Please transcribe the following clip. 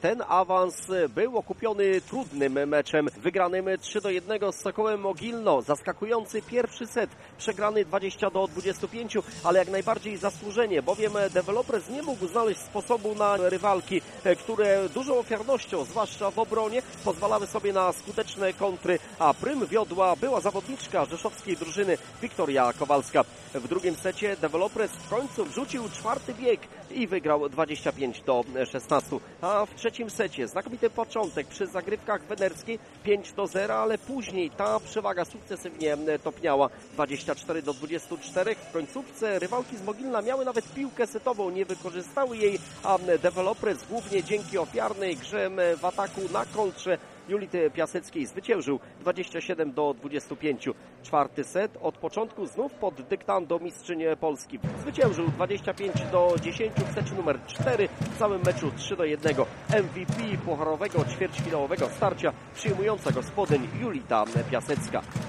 ten awans był okupiony trudnym meczem, wygranym 3-1 z Sokołem Mogilno. Zaskakujący pierwszy set, przegrany 20-25, ale jak najbardziej zasłużenie, bowiem Developers nie mógł znaleźć sposobu na rywalki, które dużą ofiarnością, zwłaszcza w obronie, pozwalały sobie na skuteczne kontry, a prym wiodła była zawodniczka rzeszowskiej drużyny Wiktoria Kowalska. W drugim secie Developers w końcu wrzucił czwarty bieg i wygrał 25-16. A w trzecim secie znakomity początek przy zagrywkach Wenerskiej 5-0, ale później ta przewaga sukcesywnie topniała 24-24. W końcówce rywalki z Mogilna miały nawet piłkę setową, nie wykorzystały jej, a Developers głównie dzięki ofiarnej grze w ataku na kontrze Julity Piaseckiej zwyciężył 27-25. Czwarty set od początku znów pod dyktando mistrzyń Polski. Zwyciężył 25-10 w secie numer 4, w całym meczu 3-1. MVP pucharowego ćwierćfinałowego starcia przyjmująca gospodyń Julita Piasecka.